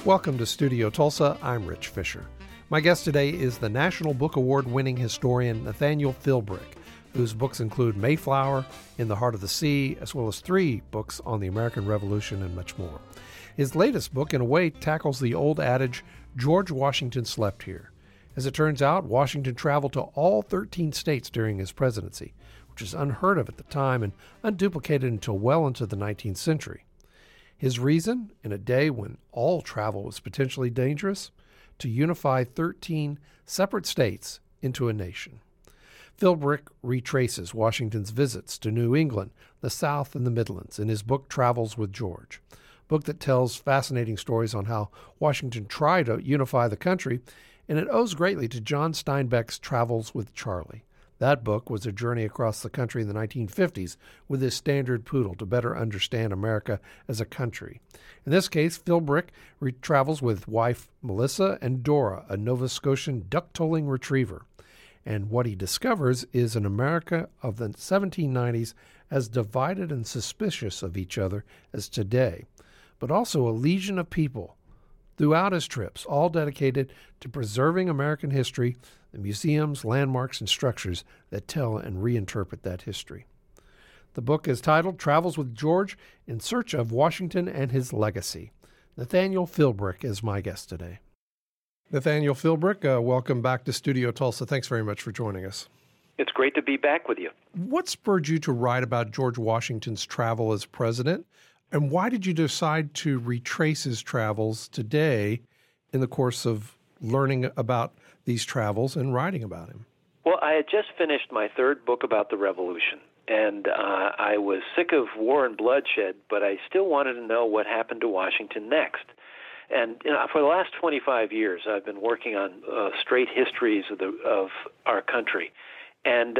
Welcome to Studio Tulsa. I'm Rich Fisher. My guest today is the National Book Award-winning historian Nathaniel Philbrick, whose books include Mayflower, In the Heart of the Sea, as well as 3 books on the American Revolution and much more. His latest book, in a way, tackles the old adage, George Washington slept here. As it turns out, Washington traveled to all 13 states during his presidency, which is unheard of at the time and unduplicated until well into the 19th century. His reason, in a day when all travel was potentially dangerous, to unify 13 separate states into a nation. Philbrick retraces Washington's visits to New England, the South, and the Midlands in his book Travels with George, a book that tells fascinating stories on how Washington tried to unify the country, and it owes greatly to John Steinbeck's Travels with Charlie. That book was a journey across the country in the 1950s with his standard poodle to better understand America as a country. In this case, Philbrick travels with wife Melissa and Dora, a Nova Scotian duck-tolling retriever. And what he discovers is an America of the 1790s as divided and suspicious of each other as today, but also a legion of people throughout his trips, all dedicated to preserving American history, the museums, landmarks, and structures that tell and reinterpret that history. The book is titled Travels with George, In Search of Washington and His Legacy. Nathaniel Philbrick is my guest today. Nathaniel Philbrick, welcome back to Studio Tulsa. Thanks very much for joining us. It's great to be back with you. What spurred you to write about George Washington's travel as president? And why did you decide to retrace his travels today in the course of learning about these travels and writing about him? Well, I had just finished my 3rd book about the Revolution, and I was sick of war and bloodshed, but I still wanted to know what happened to Washington next. And for the last 25 years, I've been working on straight histories of our country. And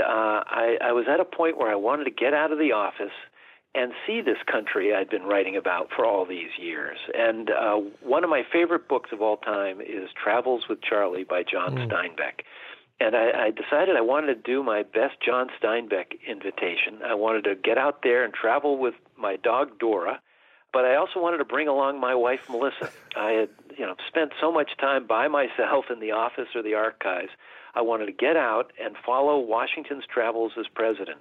I was at a point where I wanted to get out of the office and see this country I'd been writing about for all these years. And one of my favorite books of all time is Travels with Charlie by John Steinbeck. And I decided I wanted to do my best John Steinbeck invitation. I wanted to get out there and travel with my dog Dora, but I also wanted to bring along my wife Melissa. I had spent so much time by myself in the office or the archives. I wanted to get out and follow Washington's travels as president.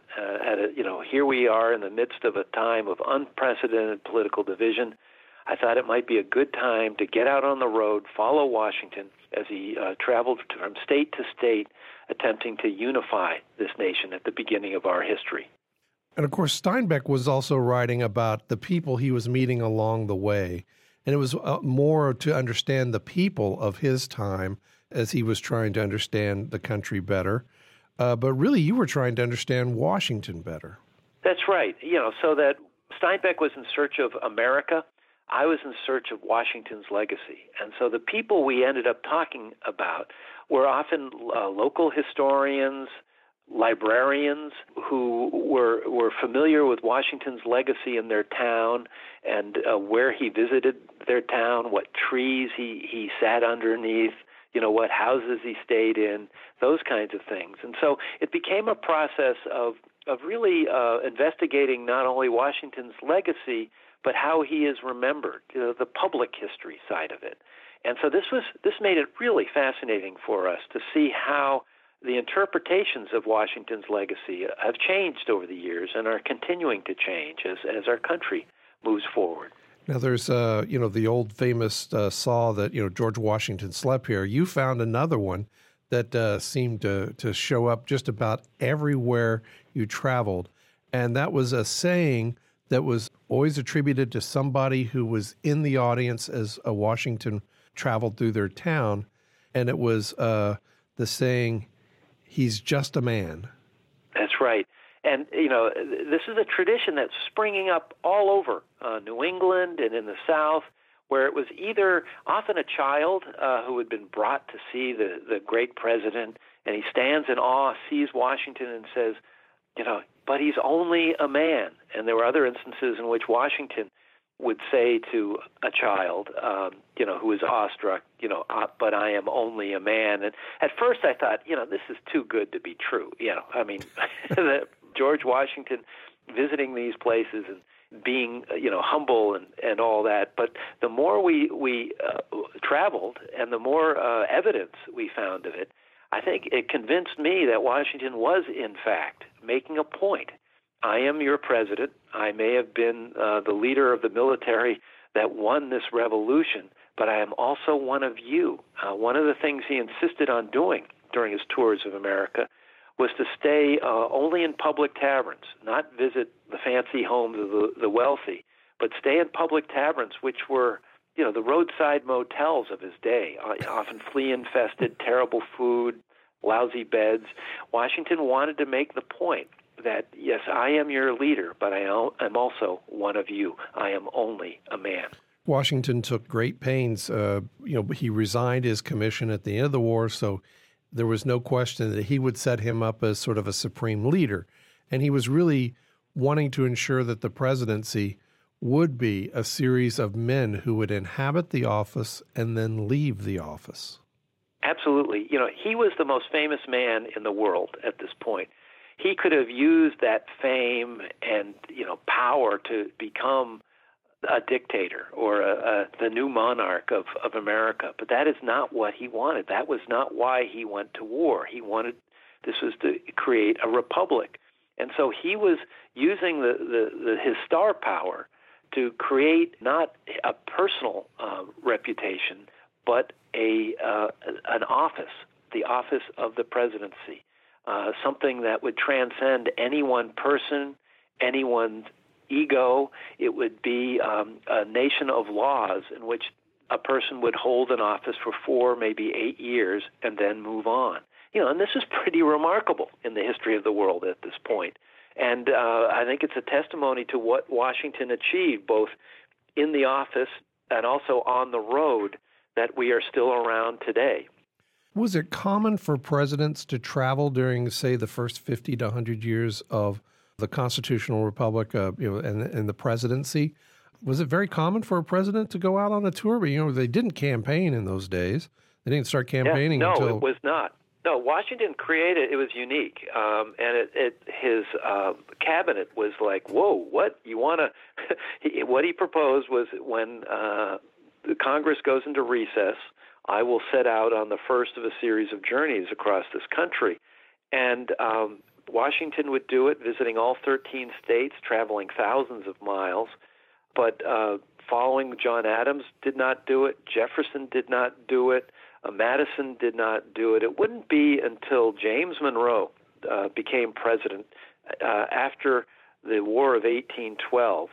Here we are in the midst of a time of unprecedented political division. I thought it might be a good time to get out on the road, follow Washington as he traveled from state to state, attempting to unify this nation at the beginning of our history. And of course, Steinbeck was also writing about the people he was meeting along the way. And it was more to understand the people of his time as he was trying to understand the country better. But really, you were trying to understand Washington better. That's right. So that Steinbeck was in search of America. I was in search of Washington's legacy. And so the people we ended up talking about were often local historians, librarians who were familiar with Washington's legacy in their town and where he visited their town, what trees he sat underneath, what houses he stayed in, those kinds of things. And so it became a process of really investigating not only Washington's legacy, but how he is remembered, the public history side of it. And so this made it really fascinating for us to see how the interpretations of Washington's legacy have changed over the years and are continuing to change as our country moves forward. Now, there's, the old famous saw that, George Washington slept here. You found another one that seemed to show up just about everywhere you traveled. And that was a saying that was always attributed to somebody who was in the audience as Washington traveled through their town. And it was the saying, he's just a man. That's right. And, this is a tradition that's springing up all over New England and in the South, where it was either often a child who had been brought to see the great president, and he stands in awe, sees Washington and says, but he's only a man. And there were other instances in which Washington would say to a child, who is awestruck, but I am only a man. And at first I thought, this is too good to be true. George Washington visiting these places and being, humble and all that. But the more we traveled and the more evidence we found of it, I think it convinced me that Washington was, in fact, making a point. I am your president. I may have been the leader of the military that won this revolution, but I am also one of you. One of the things he insisted on doing during his tours of America was to stay only in public taverns, not visit the fancy homes of the wealthy, but stay in public taverns, which were, the roadside motels of his day, often flea-infested, terrible food, lousy beds. Washington wanted to make the point that, yes, I am your leader, but I am also one of you. I am only a man. Washington took great pains. He resigned his commission at the end of the war, so there was no question that he would set him up as sort of a supreme leader. And he was really wanting to ensure that the presidency would be a series of men who would inhabit the office and then leave the office. Absolutely. He was the most famous man in the world at this point. He could have used that fame and, power to become a dictator or the new monarch of America. But that is not what he wanted. That was not why he went to war. This was to create a republic. And so he was using his star power to create not a personal reputation, but an office, the office of the presidency, something that would transcend any one person, anyone's ego. It would be a nation of laws in which a person would hold an office for 4, maybe 8 years, and then move on. And this is pretty remarkable in the history of the world at this point. And I think it's a testimony to what Washington achieved, both in the office and also on the road, that we are still around today. Was it common for presidents to travel during, say, the first 50 to 100 years of the constitutional republic, and the presidency? Was it very common for a president to go out on a tour? But, they didn't campaign in those days. They didn't start campaigning until... No, it was not. No, Washington created, it was unique, and his cabinet was like, whoa, what? You want to... What he proposed was when the Congress goes into recess, I will set out on the first of a series of journeys across this country. And Washington would do it, visiting all 13 states, traveling thousands of miles. But following John Adams did not do it. Jefferson did not do it. Madison did not do it. It wouldn't be until James Monroe became president after the War of 1812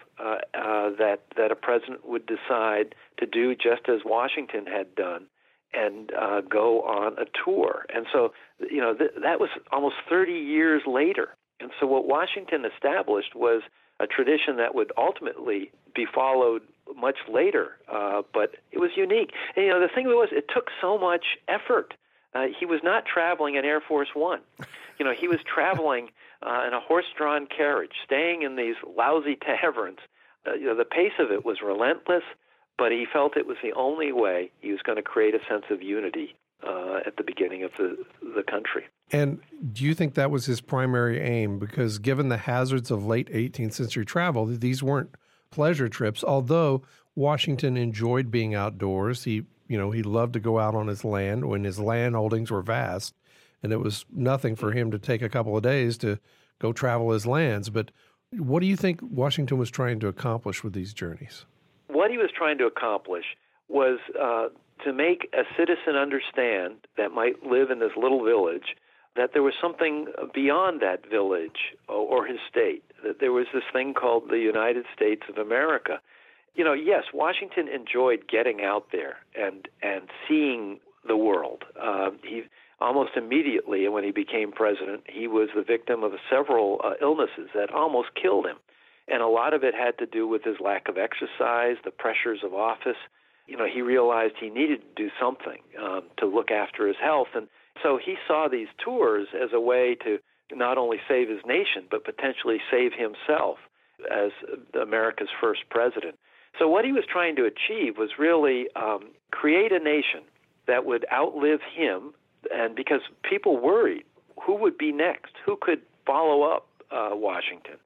that a president would decide to do just as Washington had done and go on a tour. And so, that was almost 30 years later. And so what Washington established was a tradition that would ultimately be followed much later, but it was unique. And, the thing was, it took so much effort. He was not traveling in Air Force One. He was traveling in a horse-drawn carriage, staying in these lousy taverns. The pace of it was relentless, but he felt it was the only way he was going to create a sense of unity at the beginning of the country. And do you think that was his primary aim? Because given the hazards of late 18th century travel, these weren't pleasure trips, although Washington enjoyed being outdoors. He loved to go out on his land when his land holdings were vast, and it was nothing for him to take a couple of days to go travel his lands. But what do you think Washington was trying to accomplish with these journeys? What he was trying to accomplish was to make a citizen understand that might live in this little village that there was something beyond that village or his state, that there was this thing called the United States of America. Yes, Washington enjoyed getting out there and seeing the world. He almost immediately, when he became president, he was the victim of several illnesses that almost killed him. And a lot of it had to do with his lack of exercise, the pressures of office. He realized he needed to do something to look after his health. And so he saw these tours as a way to not only save his nation, but potentially save himself as America's first president. So what he was trying to achieve was really create a nation that would outlive him, and because people worried who would be next, who could follow up Washington.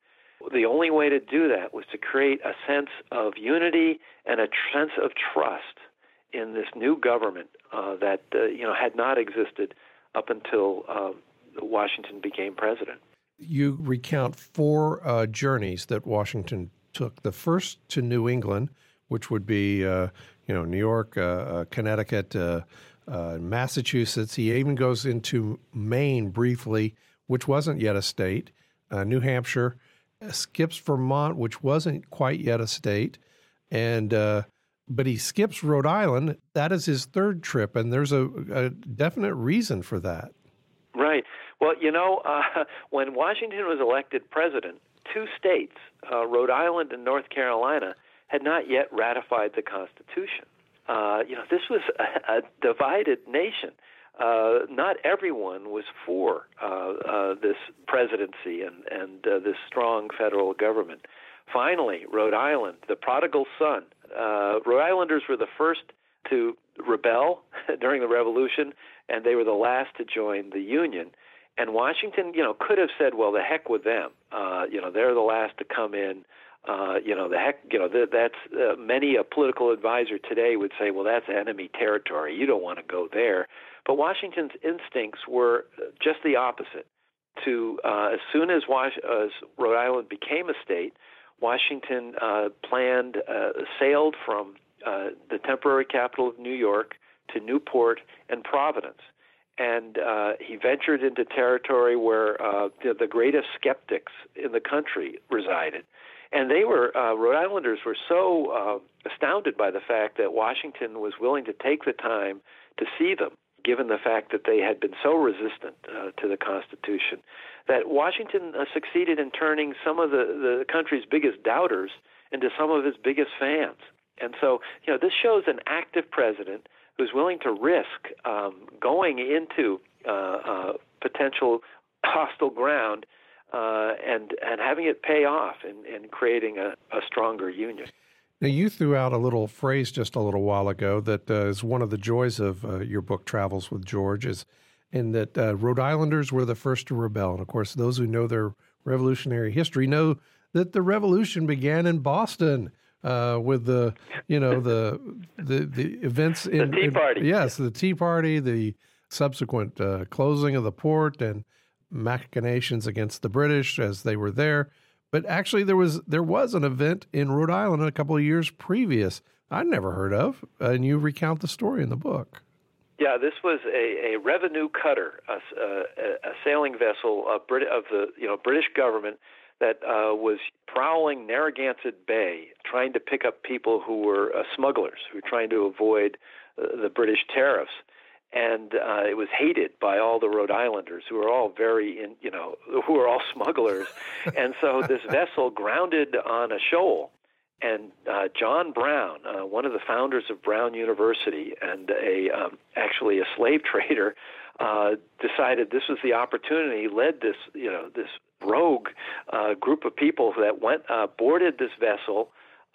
the only way to do that was to create a sense of unity and a sense of trust in this new government that had not existed up until Washington became president. You recount four journeys that Washington took. The first to New England, which would be New York, Connecticut, Massachusetts. He even goes into Maine briefly, which wasn't yet a state. New Hampshire, skips Vermont, which wasn't quite yet a state, and but he skips Rhode Island. That is his third trip, and there's a definite reason for that. Right. Well, when Washington was elected president, two states, Rhode Island and North Carolina, had not yet ratified the Constitution. This was a divided nation. Not everyone was for this presidency and this strong federal government. Finally, Rhode Island, the prodigal son. Rhode Islanders were the first to rebel during the Revolution, and they were the last to join the Union. And Washington, could have said, well, the heck with them. They're the last to come in. That's many a political advisor today would say, well, that's enemy territory. You don't want to go there. But Washington's instincts were just the opposite. As soon as Rhode Island became a state, Washington sailed from the temporary capital of New York to Newport and Providence. And he ventured into territory where the greatest skeptics in the country resided. And Rhode Islanders were so astounded by the fact that Washington was willing to take the time to see them, given the fact that they had been so resistant to the Constitution, that Washington succeeded in turning some of the country's biggest doubters into some of his biggest fans. And so, this shows an active president who's willing to risk going into potential hostile ground and having it pay off in creating a stronger union. Now, you threw out a little phrase just a little while ago that is one of the joys of your book, Travels with George, is in that Rhode Islanders were the first to rebel. And, of course, those who know their revolutionary history know that the revolution began in Boston with the events in the Tea Party. Yes, the Tea Party, the subsequent closing of the port and machinations against the British as they were there. But actually, there was an event in Rhode Island a couple of years previous I'd never heard of, and you recount the story in the book. Yeah, this was a revenue cutter, a sailing vessel of the British government that was prowling Narragansett Bay, trying to pick up people who were smugglers, who were trying to avoid the British tariffs. And it was hated by all the Rhode Islanders, who were all who were all smugglers. And so this vessel grounded on a shoal, and John Brown, one of the founders of Brown University and actually a slave trader, decided this was the opportunity. Led this rogue group of people that boarded this vessel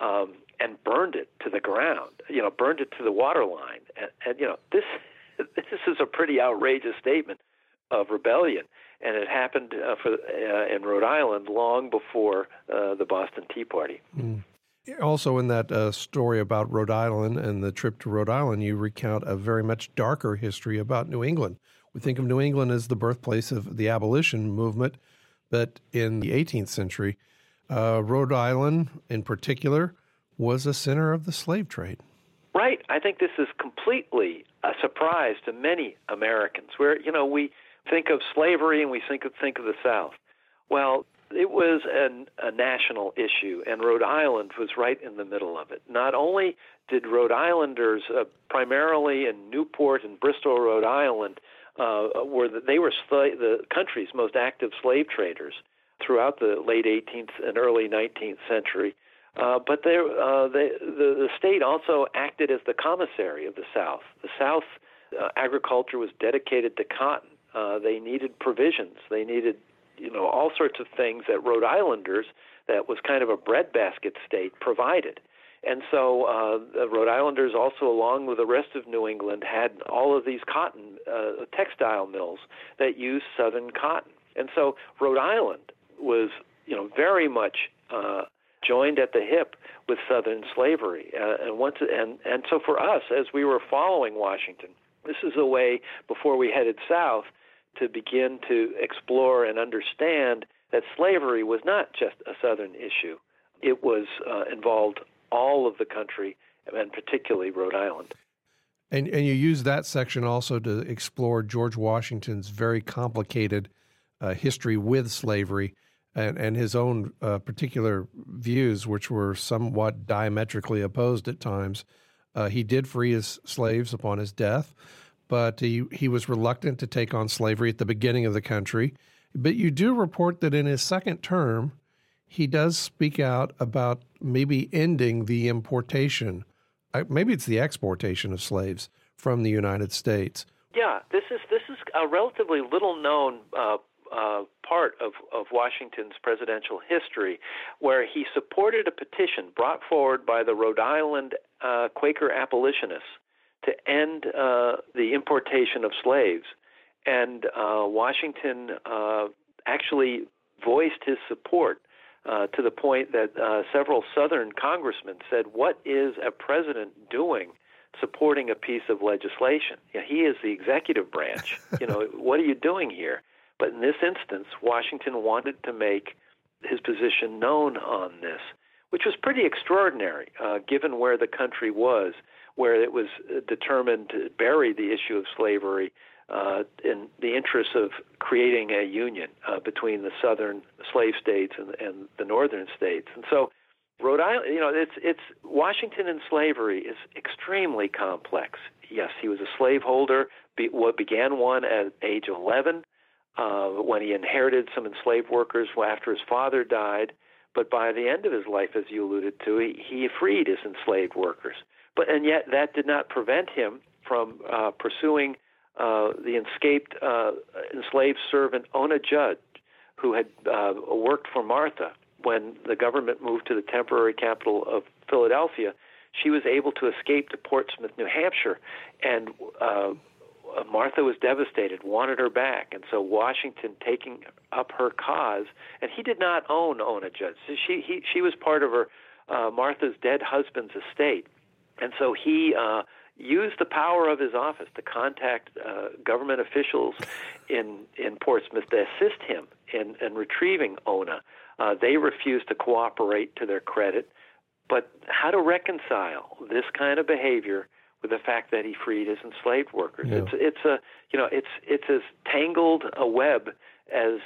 and burned it to the ground. Burned it to the waterline. And this is a pretty outrageous statement of rebellion, and it happened in Rhode Island long before the Boston Tea Party. Mm. Also, in that story about Rhode Island and the trip to Rhode Island, you recount a very much darker history about New England. We think of New England as the birthplace of the abolition movement, but in the 18th century, Rhode Island in particular was a center of the slave trade. Right. I think this is completely a surprise to many Americans, where, we think of slavery and we think of the South. Well, it was a national issue, and Rhode Island was right in the middle of it. Not only did Rhode Islanders, primarily in Newport and Bristol, Rhode Island, they were the country's most active slave traders throughout the late 18th and early 19th century. But the state also acted as the commissary of the South. The South agriculture was dedicated to cotton. They needed provisions. They needed, all sorts of things that Rhode Islanders, that was kind of a breadbasket state, provided. And so the Rhode Islanders also, along with the rest of New England, had all of these cotton textile mills that used Southern cotton. And so Rhode Island was very much joined at the hip with Southern slavery. And so for us, as we were following Washington, this is a way, before we headed south, to begin to explore and understand that slavery was not just a Southern issue. It was involved all of the country, and particularly Rhode Island. And you use that section also to explore George Washington's very complicated history with slavery and his own particular views, which were somewhat diametrically opposed at times. He did free his slaves upon his death, but he was reluctant to take on slavery at the beginning of the country. But you do report that in his second term, he does speak out about maybe ending the importation, maybe it's the exportation of slaves from the United States. Yeah, this is a relatively little-known part of Washington's presidential history, where he supported a petition brought forward by the Rhode Island Quaker abolitionists to end the importation of slaves. And Washington actually voiced his support to the point that several Southern congressmen said, "What is a president doing supporting a piece of legislation? He is the executive branch. What are you doing here?" But in this instance, Washington wanted to make his position known on this, which was pretty extraordinary, given where the country was, where it was determined to bury the issue of slavery in the interest of creating a union between the southern slave states and the northern states. And so Rhode Island, it's Washington and slavery is extremely complex. Yes, he was a slaveholder, began one at age 11 when he inherited some enslaved workers after his father died. But by the end of his life, as you alluded to, he freed his enslaved workers. And yet that did not prevent him from pursuing the escaped enslaved servant Ona Judd, who had worked for Martha when the government moved to the temporary capital of Philadelphia. She was able to escape to Portsmouth, New Hampshire, and Martha was devastated, wanted her back, and so Washington, taking up her cause, and he did not own Ona Judd. So she was part of her Martha's dead husband's estate, and so he used the power of his office to contact government officials in Portsmouth to assist him in retrieving Ona. They refused to cooperate, to their credit. But how to reconcile this kind of behavior with the fact that he freed his enslaved workers? Yeah. It's as tangled a web as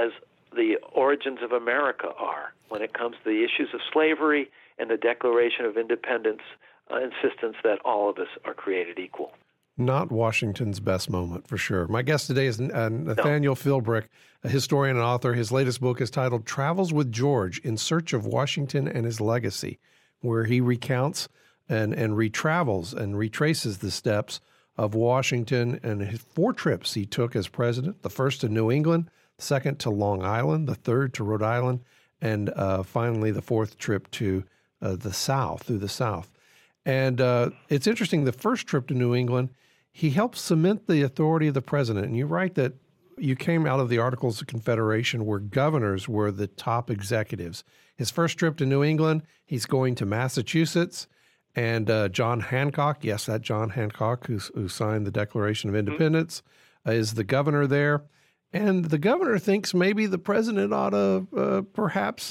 the origins of America are when it comes to the issues of slavery and the Declaration of Independence insistence that all of us are created equal. Not Washington's best moment, for sure. My guest today is Nathaniel Philbrick, a historian and author. His latest book is titled Travels with George, In Search of Washington and His Legacy, where he recounts and retravels and retraces the steps of Washington and his 4 trips he took as president, the first to New England, the second to Long Island, the third to Rhode Island, and finally the 4th trip to the South, through the South. And it's interesting, the first trip to New England, he helped cement the authority of the president. And you write that you came out of the Articles of Confederation where governors were the top executives. His first trip to New England, he's going to Massachusetts, and John Hancock, yes, that John Hancock who signed the Declaration of Independence, is the governor there. And the governor thinks maybe the president ought to perhaps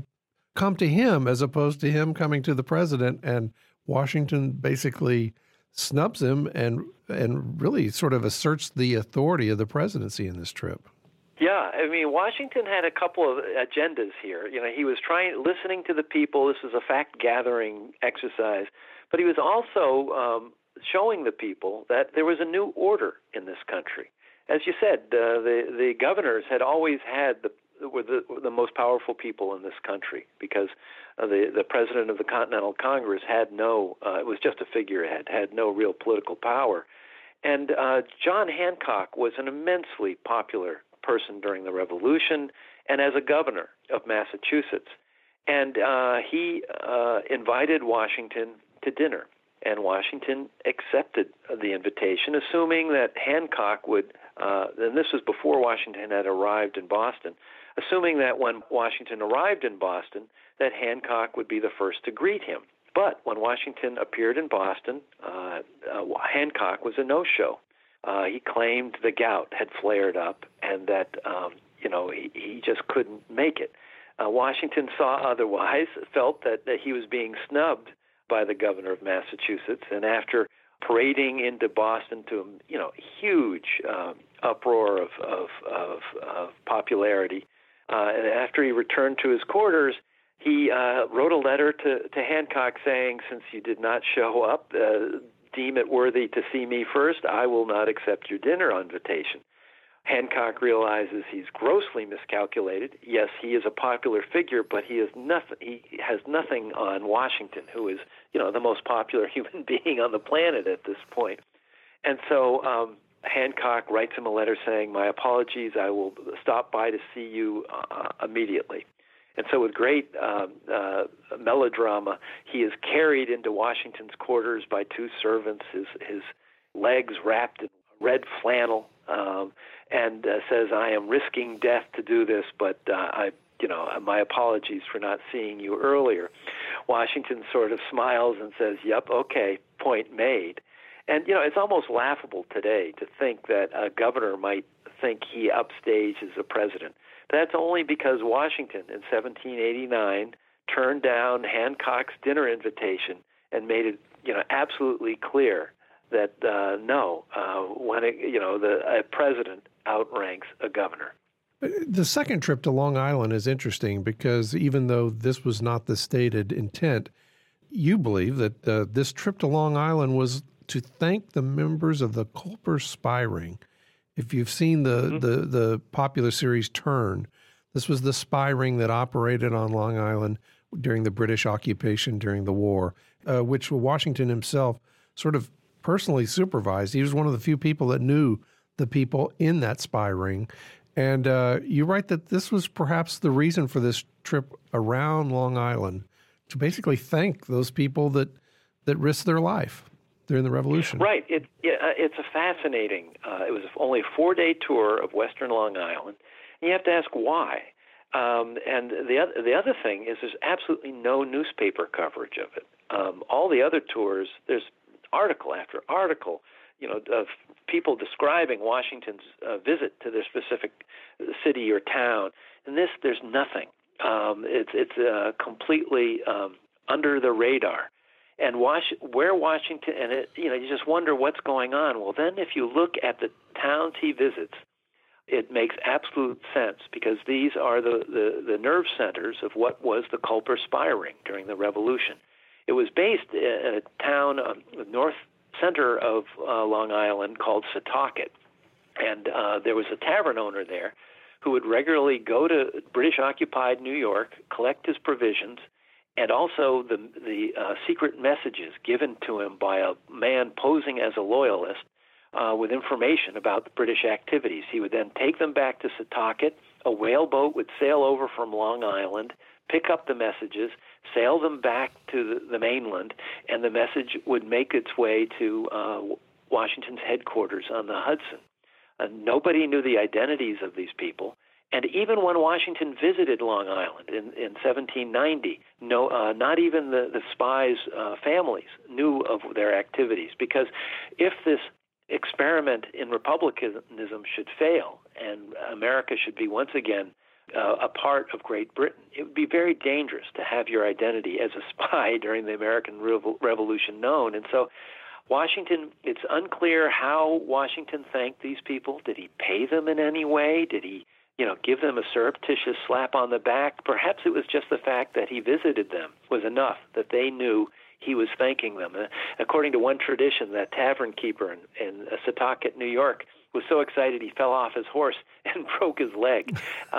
come to him as opposed to him coming to the president. And Washington basically snubs him and really sort of asserts the authority of the presidency in this trip. Yeah, I mean, Washington had a couple of agendas here. He was listening to the people. This was a fact-gathering exercise. But he was also showing the people that there was a new order in this country. As you said, the governors had always were the most powerful people in this country because the president of the Continental Congress had it was just a figurehead, had no real political power. And John Hancock was an immensely popular person during the Revolution and as a governor of Massachusetts. And he invited Washington to dinner. And Washington accepted the invitation, assuming that Hancock would and this was before Washington had arrived in Boston, assuming that when Washington arrived in Boston, that Hancock would be the first to greet him. But when Washington appeared in Boston, Hancock was a no-show. He claimed the gout had flared up and that, he just couldn't make it. Washington saw otherwise, felt that he was being snubbed by the governor of Massachusetts, and after parading into Boston to huge uproar of popularity, and after he returned to his quarters, he wrote a letter to Hancock saying, "Since you did not show up, deem it worthy to see me first, I will not accept your dinner invitation." Hancock realizes he's grossly miscalculated. Yes, he is a popular figure, but he has nothing on Washington, who is, the most popular human being on the planet at this point. And so Hancock writes him a letter saying, "My apologies, I will stop by to see you immediately." And so with great melodrama, he is carried into Washington's quarters by two servants, his legs wrapped in red flannel, and says, "I am risking death to do this, but my apologies for not seeing you earlier." Washington sort of smiles and says, "Yep, okay, point made." And, it's almost laughable today to think that a governor might think he upstages a president. That's only because Washington in 1789 turned down Hancock's dinner invitation and made it, absolutely clear that when a president outranks a governor. The second trip to Long Island is interesting because even though this was not the stated intent, you believe that this trip to Long Island was to thank the members of the Culper spy ring. If you've seen the popular series Turn, this was the spy ring that operated on Long Island during the British occupation during the war, which Washington himself sort of personally supervised. He was one of the few people that knew the people in that spy ring. And you write that this was perhaps the reason for this trip around Long Island, to basically thank those people that risked their life during the Revolution. Right. It's a fascinating. It was only a 4-day tour of Western Long Island. And you have to ask why. And the other thing is there's absolutely no newspaper coverage of it. All the other tours, there's article after article, of people describing Washington's visit to their specific city or town. And there's nothing. It's completely under the radar. And where Washington, and you just wonder what's going on. Well, then if you look at the towns he visits, it makes absolute sense because these are the nerve centers of what was the Culper spy ring during the Revolution. It was based in a town north center of Long Island called Setauket, and there was a tavern owner there who would regularly go to British-occupied New York, collect his provisions, and also the secret messages given to him by a man posing as a loyalist with information about the British activities. He would then take them back to Setauket. A whaleboat would sail over from Long Island, pick up the messages, sail them back to the mainland, and the message would make its way to Washington's headquarters on the Hudson. Nobody knew the identities of these people. And even when Washington visited Long Island in 1790, not even the spies' families knew of their activities. Because if this experiment in republicanism should fail and America should be once again a part of Great Britain, it would be very dangerous to have your identity as a spy during the American Revolution known. And so Washington, it's unclear how Washington thanked these people. Did he pay them in any way? Did he give them a surreptitious slap on the back? Perhaps it was just the fact that he visited them was enough, that they knew he was thanking them. According to one tradition, that tavern keeper in Setauket, New York, was so excited he fell off his horse and broke his leg.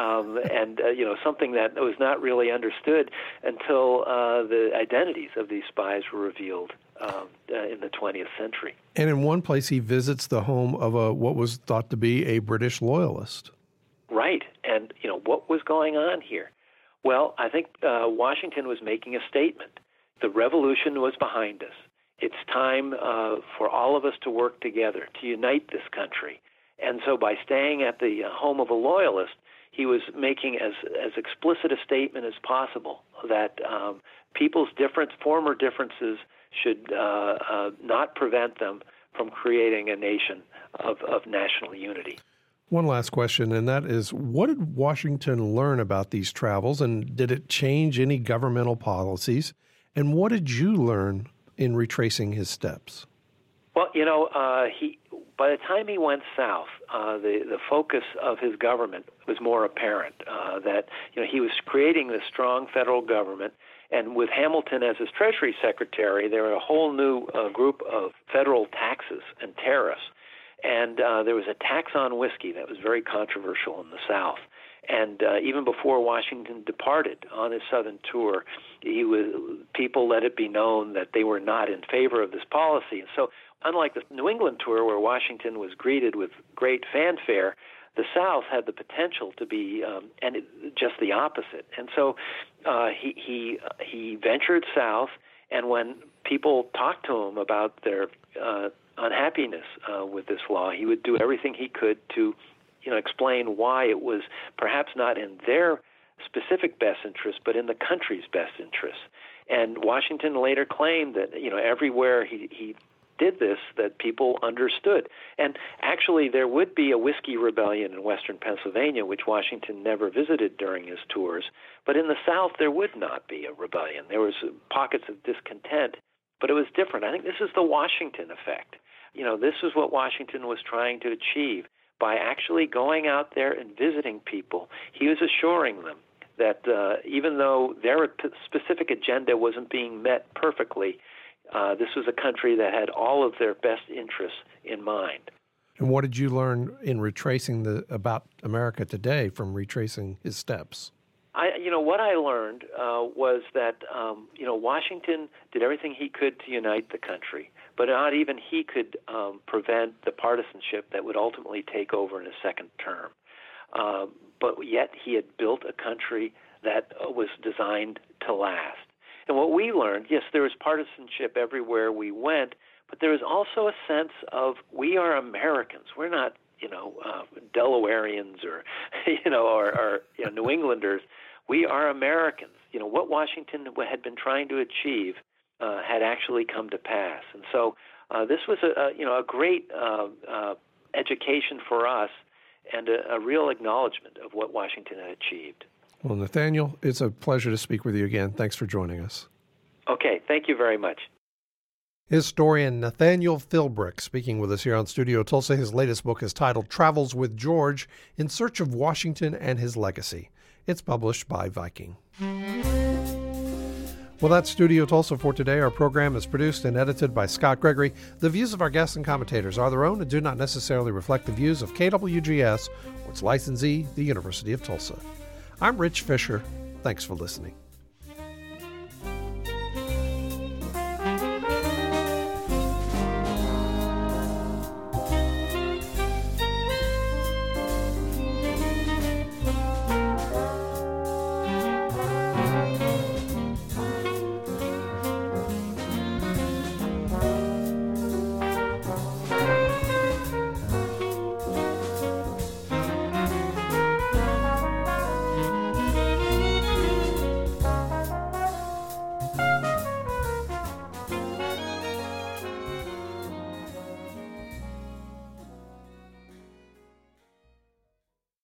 Something that was not really understood until the identities of these spies were revealed in the 20th century. And in one place, he visits the home of what was thought to be a British loyalist. Right. And, what was going on here? Well, I think Washington was making a statement. The revolution was behind us. It's time for all of us to work together, to unite this country. And so by staying at the home of a loyalist, he was making as explicit a statement as possible that people's former differences should not prevent them from creating a nation of national unity. One last question, and that is, what did Washington learn about these travels, and did it change any governmental policies? And what did you learn in retracing his steps? Well, by the time he went south, the focus of his government was more apparent. That he was creating this strong federal government, and with Hamilton as his Treasury Secretary, there were a whole new group of federal taxes and tariffs. And there was a tax on whiskey that was very controversial in the South. And even before Washington departed on his southern tour, people let it be known that they were not in favor of this policy. And so, unlike the New England tour, where Washington was greeted with great fanfare, the South had the potential to be just the opposite. And so he ventured south, and when people talked to him about their unhappiness with this law, he would do everything he could to explain why it was perhaps not in their specific best interest, but in the country's best interest. And Washington later claimed that everywhere he did this, that people understood. And actually, there would be a whiskey rebellion in western Pennsylvania, which Washington never visited during his tours. But in the South, there would not be a rebellion. There was pockets of discontent, but it was different. I think this is the Washington effect. This is what Washington was trying to achieve. By actually going out there and visiting people, he was assuring them that even though their specific agenda wasn't being met perfectly, this was a country that had all of their best interests in mind. And what did you learn in retracing about America today from retracing his steps? What I learned was that Washington did everything he could to unite the country, but not even he could prevent the partisanship that would ultimately take over in his second term. But yet he had built a country that was designed to last. And what we learned, yes, there was partisanship everywhere we went, but there was also a sense of we are Americans. We're not, Delawareans or New Englanders. We are Americans. What Washington had been trying to achieve had actually come to pass. And so this was a great education for us and a real acknowledgement of what Washington had achieved. Well, Nathaniel, it's a pleasure to speak with you again. Thanks for joining us. Okay, thank you very much. Historian Nathaniel Philbrick speaking with us here on Studio Tulsa. His latest book is titled Travels with George: In Search of Washington and His Legacy. It's published by Viking. Well, that's Studio Tulsa for today. Our program is produced and edited by Scott Gregory. The views of our guests and commentators are their own and do not necessarily reflect the views of KWGS or its licensee, the University of Tulsa. I'm Rich Fisher. Thanks for listening.